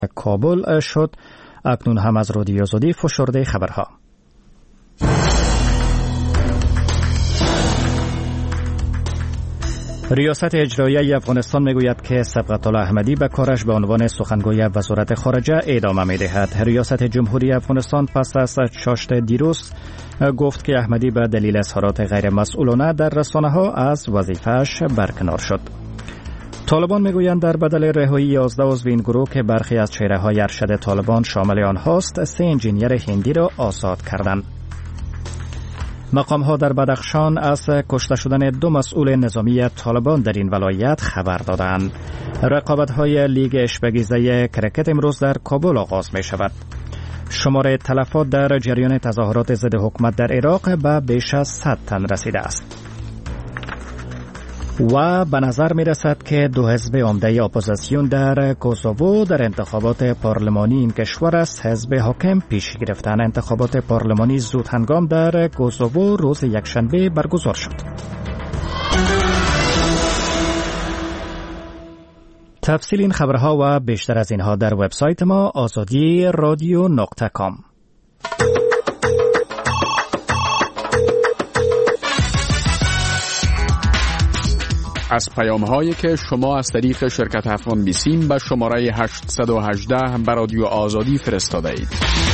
کابل شد. اکنون هم از رادیو آزادی فشرده خبرها. ریاست اجرایی افغانستان میگوید که صبغت الله احمدی به کارش به عنوان سخنگوی وزارت خارجه ادامه میدهد. ریاست جمهوری افغانستان پس از چاشت دیروز گفت که احمدی به دلیل اظهارات غیر مسئولانه در رسانه‌ها از وظیفه‌اش برکنار شد. طالبان میگویند در بدل رهایی 11 عضو این گروه که برخی از چهره‌های ارشد طالبان شامل آنهاست، 3 انجینیر هندی را آزاد کردند. مقام‌ها در بدخشان از کشته شدن 2 مسئول نظامی طالبان در این ولایت خبر دادند. رقابت‌های لیگ اشبگیزه کرکت امروز در کابل آغاز می‌شود. شمار تلفات در جریان تظاهرات ضد حکومت در عراق به بیش از 100 تن رسیده است. و به نظر می رسد که 2 حزب عمده اپوزیسیون در کوزوو در انتخابات پارلمانی این کشور از حزب حاکم پیش گرفتن. انتخابات پارلمانی زود هنگام در کوزوو روز یکشنبه برگزار شد. تفصیل این خبرها و بیشتر از اینها در وبسایت ما azadi.radio.com. از پیام‌هایی که شما از طریق شرکت افغان بیسیم به شماره 818 به رادیو آزادی فرستاده اید.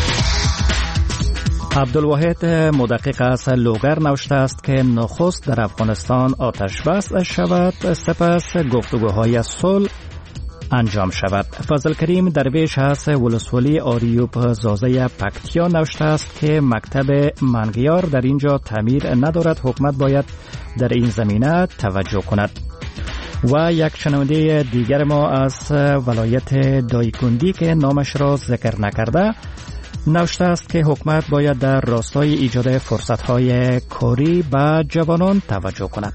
عبدالواحد مدقق از لوگر نوشته است که نخست در افغانستان آتش بس شود، سپس گفتگوهای صلح انجام شود. فضل کریم درویش از ولسوالی آریوب زازه پکتیا نوشته است که مکتب منگیار در اینجا تعمیر ندارد، حکومت باید در این زمینه توجه کند. و یک شنونده دیگر ما از ولایت دایکندی که نامش را ذکر نکرده نوشته است که حکومت باید در راستای ایجاد فرصت‌های کاری به جوانان توجه کند.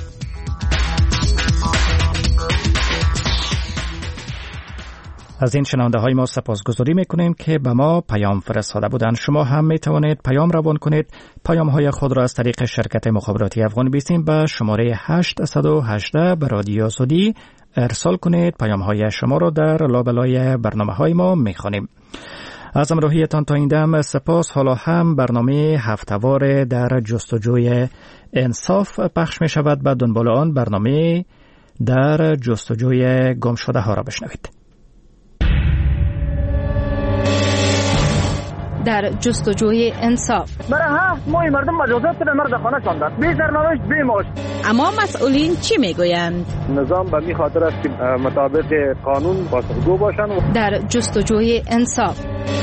از این شنونده های ما سپاسگزاری میکنیم که به ما پیام فرستاده بودند. شما هم میتوانید پیام روان کنید. پیام های خود را از طریق شرکت مخابراتی افغان بیسیم به شماره 818 به رادیو آزادی ارسال کنید. پیام های شما را در لابلای برنامه های ما میخوانیم. از همراهیتان تا این دم سپاس. حالا هم برنامه هفته‌وار در جستجوی انصاف پخش می شود. به دنبال آن برنامه در جستجوی گم شده ها را بشنوید. در جستجوی انصاف. برای 7 ماه مردم مجازات به مرد خانه شاندند. بی سرنوشت بی معاش. اما مسئولین چی میگویند؟ نظام به می خاطر است که مطابق قانون پاسخگو باشند. در جستجوی انصاف.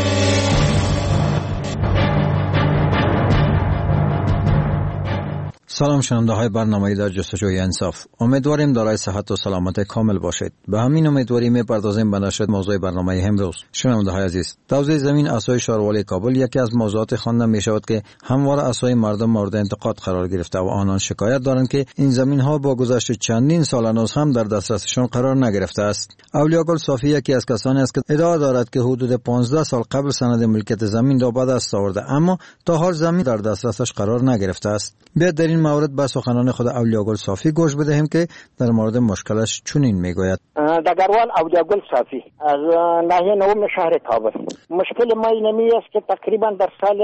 سلام شنونده های برنامه در جستجوی انصاف. امیدواریم دارای صحت و سلامت کامل باشید. به همین امیدواری می‌پردازیم به نشر موضوع برنامه امروز. شنونده های عزیز، توزیع زمین اسای شهروالی کابل یکی از موضوعات خوانده می‌شود که همواره اسای مردم مورد انتقاد قرار گرفته و آنان شکایت دارند که این زمین ها با گذشت چندین سال هنوز هم در دسترسشان قرار نگرفته است. اولیاگل صافی یکی از کسانی است که ادعا دارد که حدود 15 سال قبل سند ملکیت زمین را به دست آورده، اما تا حال زمین در دسترسش قرار نگرفته است. بیاید در این مورد به سخنان خود اولیاگل صافی گوش بدهیم که در مورد مشکلش چنین میگوید. دگروال اولیاگل صافی از ناحیه نهم شهر کابل. مشکل ما اینمی است که تقریبا در سال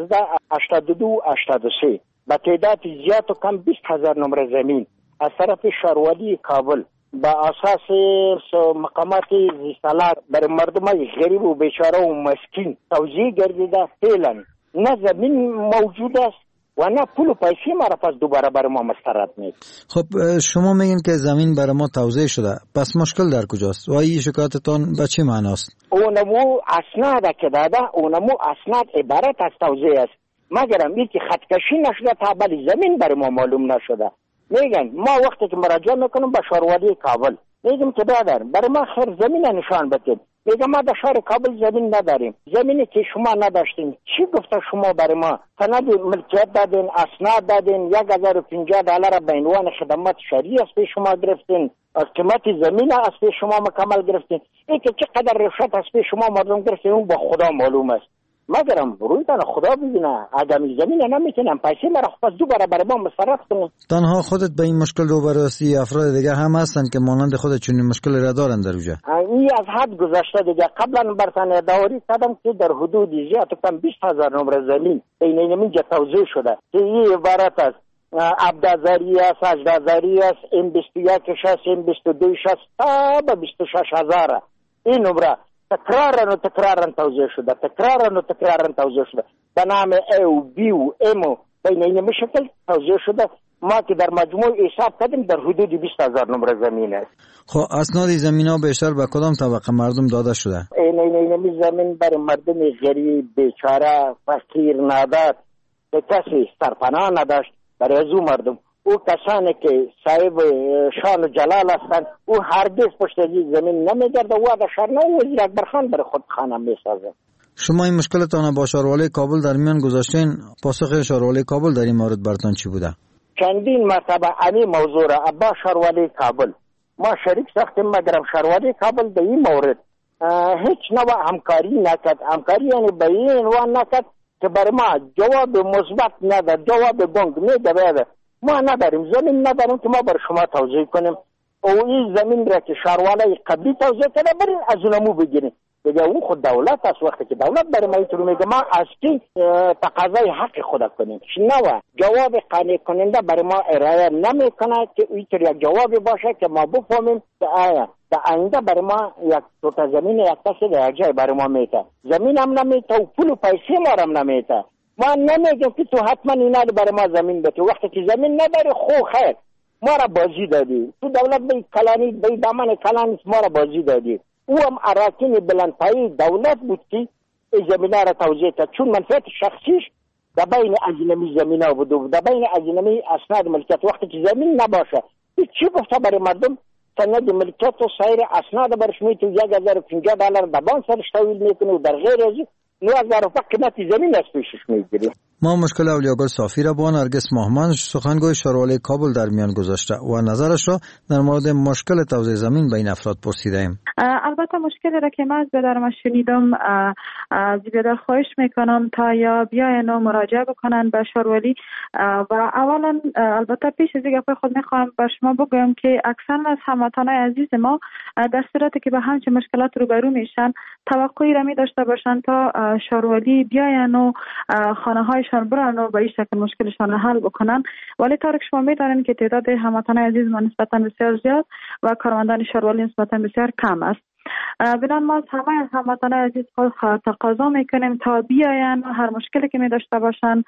1382-83 به تعداد زیاد و کم 20,000 نمره زمین از طرف شهروالی کابل با اساس مقامات زیستالات برای مردم غریب و بیچاره و مسکین توزیع گردیده. فعلا نه زمین موجود است و نه پول و پیسه ما را پس دوباره برای ما مسترد نیست. خب شما میگین که زمین برای ما توزیع شده، پس مشکل در کجاست؟ و این شکایتتان به چه معناست؟ اونمو اسناد که داده، اونمو اسناد عبارت از توزیع است، مگرم این که خطکشی نشده تا بلی زمین برای ما معلوم نشده. میگن ما وقتی که مراجعه میکنم به شهروالی کابل میگم که برادر برای ما خیر زمین نشان بدید. میگم ما در شهر کابل زمین نداریم، زمینی که شما نداشتین چی گفته شما برای ما؟ سند ملکیت دادین، اسناد دادین، $1,050 به عنوان خدمات شهری از پیش شما گرفتین، از قیمت زمین از پیش شما مکمل گرفتین. این که چقدر رشوت از پیش شما مردم گرفتین اون با خدا معلوم است. مگرم روی تن خدا ببینه اگر زمین نمیتونم پیسه مرا خود دو برابر ما مصرف کنم. تنها خودت به این مشکل روبرو هستی؟ افراد دیگه هم هستن که مانند خودت چنین مشکل را دارن در اونجا؟ این از حد گذشته دیگه. قبلا برتن داوری کردم که در حدود زیاد کم 20,000 نمره زمین بین اینجا توزیع شده که این عبارت است عبدالزری است، اجدازری است، M21 است، M22 است تا به 26,000. این نمره تکرارن توزیع شده، تکرارن توزیع شده به نام A و B و M و بین این شکل توزیع شده. ما که در مجموع حساب کردیم در حدود 20,000 نمره زمین است. خب اسناد زمین ها بیشتر به کدام طبقه مردم داده شده؟ این زمین برای مردم غریب، بیچاره، فقیر، نادار، به کسی سرپناه نداشت. برای از اون مردم، او کسانی که صاحب شان و جلال هستند، او هرگز پشت زمین نمیگرده، او در شهر وزیر اکبر خان برای خود خانه میسازه. شما این مشکلتان با شاروالی کابل در میان گذاشتین، پاسخ شاروالی کابل در این مورد برتان چی بوده؟ چندین مرتبه همین موضوع را با شاروالی کابل ما شریک ساختیم، مگرم شاروالی کابل در این مورد هیچ نوع همکاری نکرد. همکاری یعنی به این عنوان نکرد که برای ما جواب مثبت نداد، جواب گنگ میده. ما نداریم زمین، نداریم که ما برای شما توضیح کنیم. او این زمین را که شاروالی قبلی توضیح کرده برین از اونمو بگیریم. دیگه اون خود دولت است. وقتی که دولت برای ما اینطور میگه ما از کی تقاضای حق خود کنیم؟ نه، جواب قانع کننده برای ما ارائه نمیکنه که اینطور یک جوابی باشه که ما بفهمیم که آیا در آینده برای ما یک توتا زمین یک کسی در یک جای برای ما میته. زمین هم نمیته و پول و پیسه ما هم نمیته. ما نمیگیم که تو حتما اینا برای ما زمین بده. وقتی که زمین نداری خو خیر ما را بازی دادی. تو دولت به کلانی به دامن کلانی ما را بازی دادی. او هم اراکین بلندپایی دولت بود که این زمینه را توضیح کرد، چون منفعت شخصیش در بین اجنبی زمینه بود، در بین اجنبی اسناد ملکیت. وقتی که زمین نباشه چی گفته برای مردم سند ملکیت و سایر اسناد برش میتو $1,050 در بانک سرش تحویل میکنه و در غیر از 9,000 قیمت زمین از پیشش میگیره. ما مشکل اولیاگل صافی را با نرگس ماهمن سخنگوی شاروالی کابل در میان گذاشته و نظرش را در مورد مشکل توزیع زمین بین افراد پرسیده ایم. البته مشکلی را که من از بیادرم شنیدم، از بیادر خواهش میکنم تا یا بیاین و مراجعه بکنن به شاروالی. و اولا البته پیش از این گپ خود میخوام به شما بگویم که اکثر از هموطنان عزیز ما در صورتی که به همچین مشکلات روبرو میشن توقعی را می داشته باشن تا شاروالی بیاین و خانه هایشان برن و به این شکل مشکلشان را حل بکنن. ولی طور که شما میدانید که تعداد هموطنان عزیز ما نسبتا بسیار زیاد و کارمندان شاروالی نسبتا بسیار کم است. بنابراین ما همه هموطنان عزیز تقاضا میکنیم تا بیاین و هر مشکلی که می داشته باشن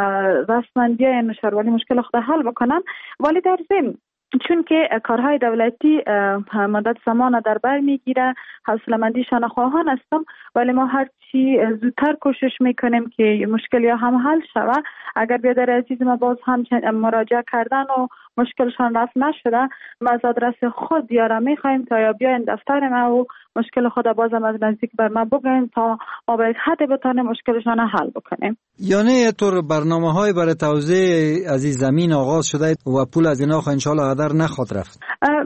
رسما بیاین شاروالی مشکل خود حل بکنن. ولی در ضمن چون که کارهای دولتی مدت زمان در بر میگیره، حوصله‌مندیشان خواهان هستم، ولی ما هر چی زودتر کوشش میکنیم که مشکلی هم حل شود. اگر بیادر عزیز ما باز هم مراجعه کردن و مشکلشان رفع نشده، ما از آدرس خود یارا میخوایم تا یا بیاین دفتر ما و مشکل خود بازم از نزدیک بر ما بگوین تا ما به یک حد بتانیم مشکلشان حل بکنیم. یعنی طور برنامه‌های برای توزیع از این زمین آغاز شده و پول از اینا ان شاء الله هدر نخواد رفت؟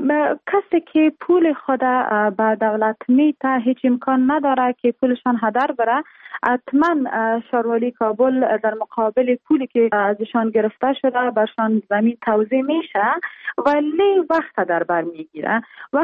کسی که پول خود به دولت میته هیچ امکان نداره که پولشان هدر بره. حتما شاروالی کابل در مقابل پولی که ازشان گرفته شده برشان زمین توزیع میشه، ولی وقت در بر میگیره.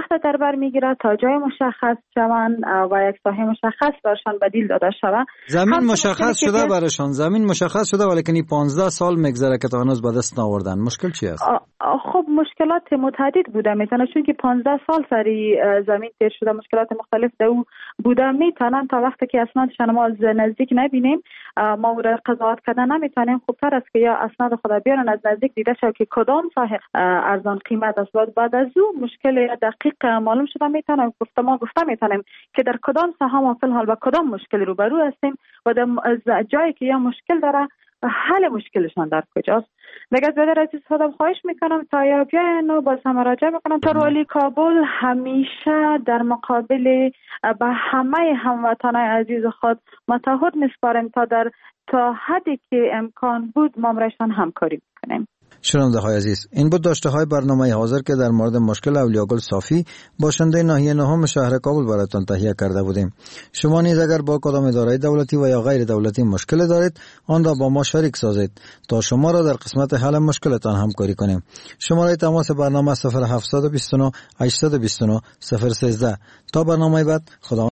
تا جای مشخص شوند و یک ساحه مشخص برشان بدیل داده شود. زمین مشخص شده برشان، زمین مشخص شده ولی 15 سال میگذره که تا هنوز به دست نآوردن. مشکل چی است؟ خب مشکلات متعدد بوده میتونه، چون که 15 سال سری زمین تیر شده، مشکلات مختلف دو بوده میتونن تا وقتی که اسنادشان ما از نزدیک نبینیم ما او را قضاوت کردن نمیتونیم. خوبتر است که یا اسناد خدا بیارن از نزدیک دیده شد که کدام ساحه ارزان قیمت است. بعد از او مشکل دقیق معلوم شده میتونم گفته میتونیم که در کدام ساحه ما فی الحال با کدام مشکلی روبرو هستیم و در جایی که یا مشکل داره حل مشکلشان در کجاست. دیگه از بیادر عزیز خودم خواهش میکنم تا یا بیاین و باز هم مراجعه بکنم. شاروالی کابل همیشه در مقابل به همه هموطنان عزیز خود متحد میسپاریم تا حدی که امکان بود ما برایشان همکاری میکنیم. شنونده های عزیز، این بود داشته های برنامه حاضر که در مورد مشکل اولیاگل صافی باشنده ناحیه نهم شهر کابل براتون تهیه کرده بودیم. شما نیز اگر با کدام اداره دولتی و یا غیر دولتی مشکل دارید، آن را با ما شریک سازید تا شما را در قسمت حل مشکلتان همکاری کنیم. شماره تماس برنامه 0729 829 013. تا برنامه بعد، خدا